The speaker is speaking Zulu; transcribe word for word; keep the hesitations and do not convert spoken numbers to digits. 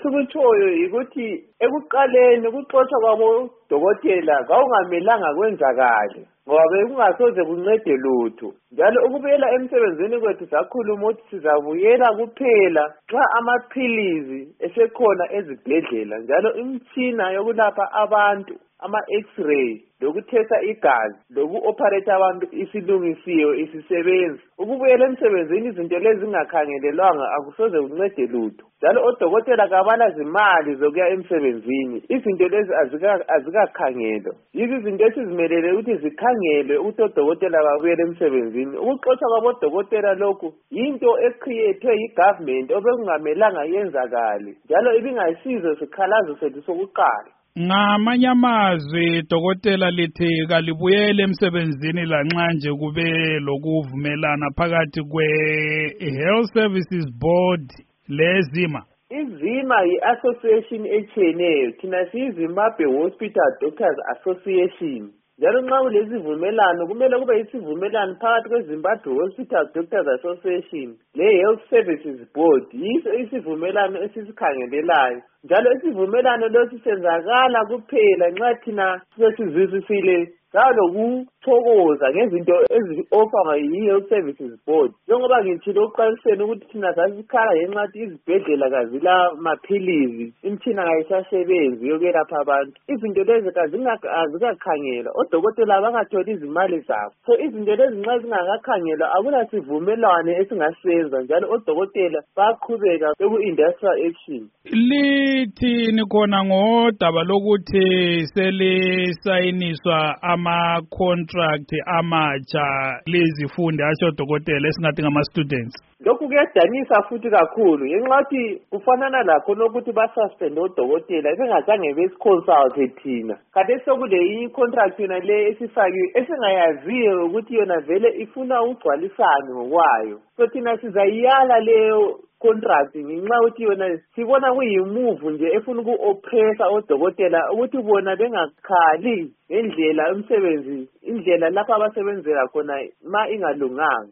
esikutshoyo yikuthi ekuqaleni ukuxoshwa kwabo dokotela kawungamelanga kwenzakale ngoba bekungasoze kuncede lutho. Njalo ukubuyela emsebenzini kwethu sakhuluma ukuthi sizabuyela kuphela xa amaphilizi esekhona ezibhedlela njalo imitshina yokulapha abantu ama-x-ray lokuthetha igazi loku-operate abantu isilungisiwe isisebenzi. Ukubuyela emsebenzini izinto lezi zingakhangelelwanga akusoze kuncede lutho. Njalo odokotela kabalazimali zokuya emsebenzini. Izinto lezi azikakhangelwa. Yizo izinto esizimelele ukuthi zikhangelwe ukuthi odokotela babuyele emsebenzini. Ukuxoshwa kwabodokotela lokhu yinto ecreated yi-government obekungamelanga yenzakale. Njalo ibingayisizo sikhalazo sethu sokuqala. Ngamanye amazwi dokotela lithi kalibuyele emsebenzini lanxa nje kube lokuvumelana phakathi kwe-Health Services Board lezima. Izima yi-association echeneyo thina siyiZimbabwe Hospital Doctors Association. Njalo nxa kulesivumelano kumele kube yisivumelano phakathi kweZimbabwe Hospital Doctors Association le-Health Services Board. Yiso isivumelano esisikhangelelayo. Njalo isivumelano lesi senzakala kuphela nxa thina sesizwisisile salokuthokoza ngezinto ezi-offer yi-Health Services Board. Njengoba ngitshilo ukuqaliseni ukuthi thina sasikhala ngenxa yokuthi izibhedlela kazila maphilizi, imitshina kayisasebenzi yokwelapha abantu. Izinto lezi azikakhangelwa, odokotela bangatholi izimali zabo. So izinto lezi nxa zingakakhangelwa akula sivumelwano esingasenza njalo odokotela bayaqhubeka beku-industrial action. Lithini khona ngodaba lokuthi selisayiniswa ama-contract amatsha lezifundi asho dokotela esingathi ngama-students? Lokhu kuyadanisa futhi kakhulu ngenxa yokuthi kufanana lakho lokuthi basuspende odokotela bengazange besiconsulte thina. Kade sokule i-contract yona le esifakiwe esingayaziyo ukuthi yona vele ifuna ugcwalisane ngokwayo. So thina sizayiyala leyo contract ngenxa yokuthi yona sibona kuyimove nje efuna uku-oppressa odokotela ukuthi bona bengakhali ngendlela umsebenzi indlela lapha abasebenzela khona ma ingalunganga.